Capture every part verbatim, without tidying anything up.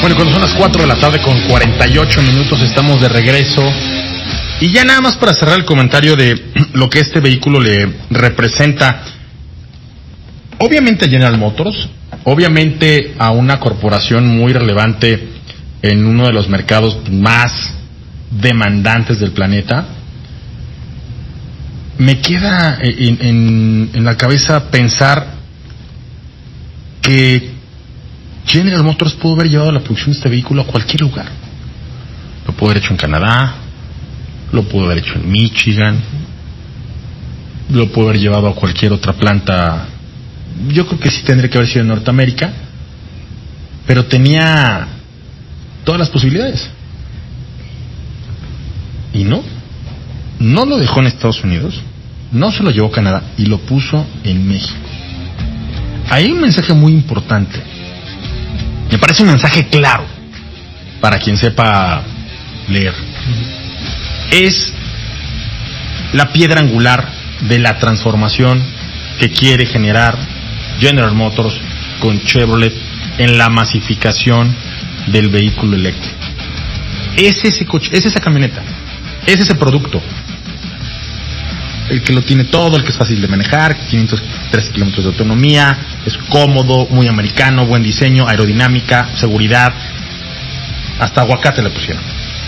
Bueno, cuando son las cuatro de la tarde con cuarenta y ocho minutos estamos de regreso. Y ya nada más para cerrar el comentario de lo que este vehículo le representa, obviamente a General Motors, obviamente a una corporación muy relevante en uno de los mercados más demandantes del planeta. Me queda en, en, en la cabeza pensar que General Motors pudo haber llevado la producción de este vehículo a cualquier lugar. Lo pudo haber hecho en Canadá, lo pudo haber hecho en Michigan, lo pudo haber llevado a cualquier otra planta. Yo creo que sí tendría que haber sido en Norteamérica, pero tenía todas las posibilidades. Y no, no lo dejó en Estados Unidos, no se lo llevó a Canadá y lo puso en México. Hay un mensaje muy importante. Me parece un mensaje claro para quien sepa leer. Es la piedra angular de la transformación que quiere generar General Motors con Chevrolet en la masificación del vehículo eléctrico. Es ese coche, es esa camioneta, es ese producto. El que lo tiene todo, el que es fácil de manejar, quinientos tres kilómetros de autonomía, es cómodo, muy americano, buen diseño, aerodinámica, seguridad, hasta aguacate le pusieron.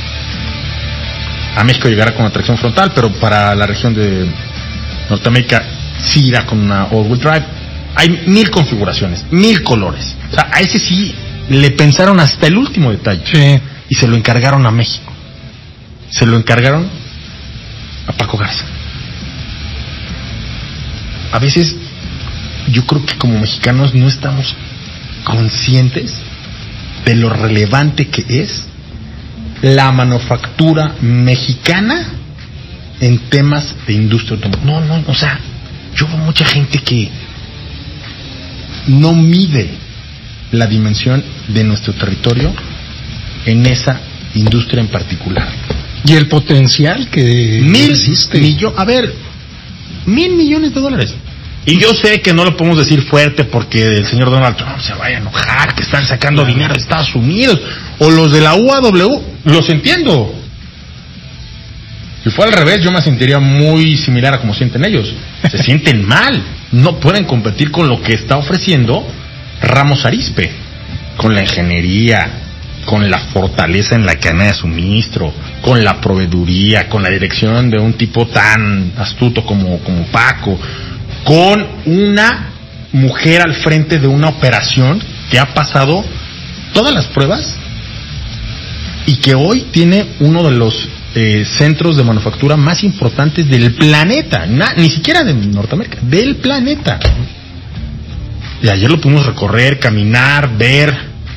A México llegará con una tracción frontal, pero para la región de Norteamérica sí irá con una all-wheel drive. Hay mil configuraciones, mil colores. O sea, a ese sí le pensaron hasta el último detalle. Sí. Y se lo encargaron a México. Se lo encargaron a Paco Garza. A veces yo creo que como mexicanos no estamos conscientes de lo relevante que es la manufactura mexicana en temas de industria automotriz. No, no, o sea, yo veo mucha gente que no mide la dimensión de nuestro territorio en esa industria en particular. Y el potencial que mil existe. Millo- a ver, mil millones de dólares. Y yo sé que no lo podemos decir fuerte porque el señor Donald Trump se vaya a enojar, que están sacando claro. dinero de Estados Unidos, o los de la U A W, los entiendo. Si fuera al revés, yo me sentiría muy similar a como sienten ellos. Se sienten mal, no pueden competir con lo que está ofreciendo Ramos Arizpe, con la ingeniería, con la fortaleza en la cadena de suministro, con la proveeduría, con la dirección de un tipo tan astuto como, como Paco, con una mujer al frente de una operación que ha pasado todas las pruebas y que hoy tiene uno de los eh, centros de manufactura más importantes del planeta, Na, ni siquiera de Norteamérica, del planeta. Y ayer lo pudimos recorrer, caminar, ver.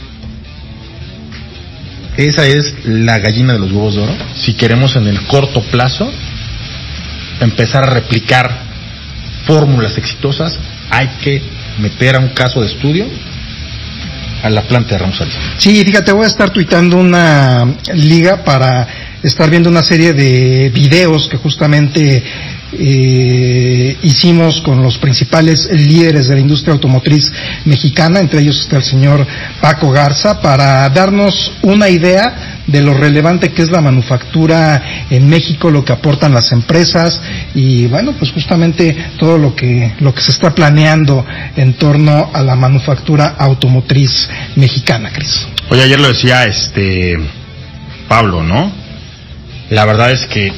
Esa es la gallina de los huevos de oro. Si queremos en el corto plazo empezar a replicar fórmulas exitosas, hay que meter a un caso de estudio a la planta de Ramos Arizpe. Sí, fíjate, voy a estar tuitando una liga para estar viendo una serie de videos que justamente eh, hicimos con los principales líderes de la industria automotriz mexicana, entre ellos está el señor Paco Garza, para darnos una idea de lo relevante que es la manufactura en México, lo que aportan las empresas y bueno, pues justamente todo lo que lo que se está planeando en torno a la manufactura automotriz mexicana, Cris. Oye, ayer lo decía este Pablo, ¿no? La verdad es que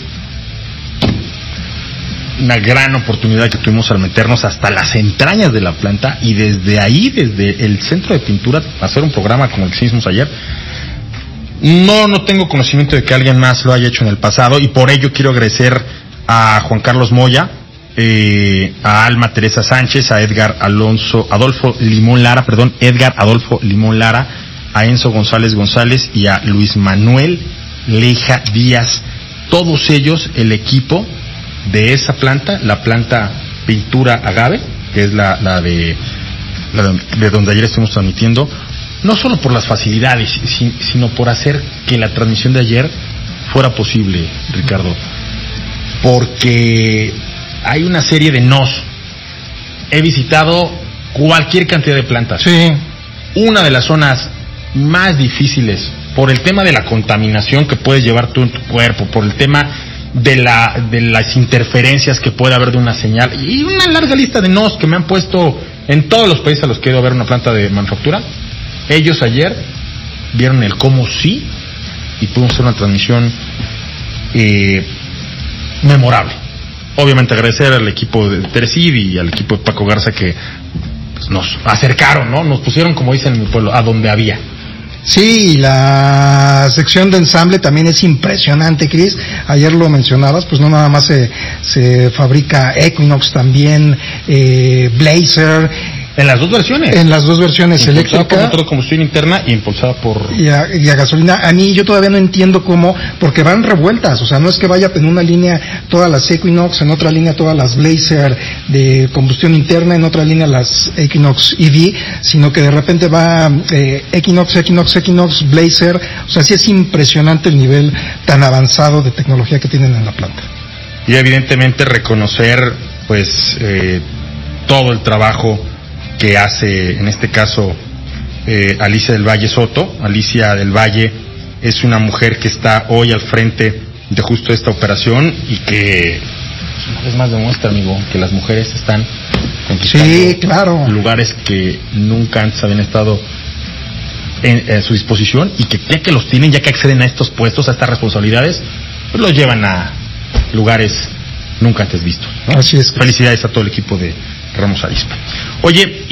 una gran oportunidad que tuvimos al meternos hasta las entrañas de la planta y desde ahí, desde el centro de pintura, hacer un programa como el que hicimos ayer. No, no tengo conocimiento de que alguien más lo haya hecho en el pasado y por ello quiero agradecer a Juan Carlos Moya, eh, a Alma Teresa Sánchez, a Edgar Alonso, Adolfo Limón Lara, perdón, Edgar Adolfo Limón Lara, a Enzo González González y a Luis Manuel Leja Díaz. Todos ellos, el equipo de esa planta, la planta Pintura Agave, que es la, la de la de donde ayer estuvimos transmitiendo, no solo por las facilidades, sino por hacer que la transmisión de ayer fuera posible, Ricardo. Porque hay una serie de nos. He visitado cualquier cantidad de plantas. Sí. Una de las zonas más difíciles por el tema de la contaminación que puedes llevar tú en tu cuerpo, por el tema de la de las interferencias que puede haber de una señal y una larga lista de nos que me han puesto en todos los países a los que he ido a ver una planta de manufactura. Ellos ayer vieron el cómo sí y pudimos hacer una transmisión eh, memorable. Obviamente agradecer al equipo de Teresib y al equipo de Paco Garza que pues, nos acercaron, ¿no? Nos pusieron, como dicen en mi pueblo, a donde había. Sí, la sección de ensamble también es impresionante, Chris. Ayer lo mencionabas, pues no nada más se, se fabrica Equinox, también eh, Blazer. En las dos versiones. En las dos versiones, eléctrica. Por motor de combustión interna e impulsada por... Y a, y a gasolina. A mí yo todavía no entiendo cómo, porque van revueltas, o sea, no es que vaya en una línea todas las Equinox, en otra línea todas las Blazer de combustión interna, en otra línea las Equinox E V, sino que de repente va eh, Equinox, Equinox, Equinox, Blazer. O sea, sí es impresionante el nivel tan avanzado de tecnología que tienen en la planta. Y evidentemente reconocer, pues, eh, todo el trabajo que hace, en este caso, eh, Alicia del Valle Soto. Alicia del Valle es una mujer que está hoy al frente de justo esta operación y que una vez más demuestra, amigo, que las mujeres están conquistando sí, claro. lugares que nunca antes habían estado en, en su disposición y que ya que los tienen, ya que acceden a estos puestos, a estas responsabilidades, pues los llevan a lugares nunca antes vistos, ¿no? Así es. Felicidades a todo el equipo de Ramos Arizpe. Oye,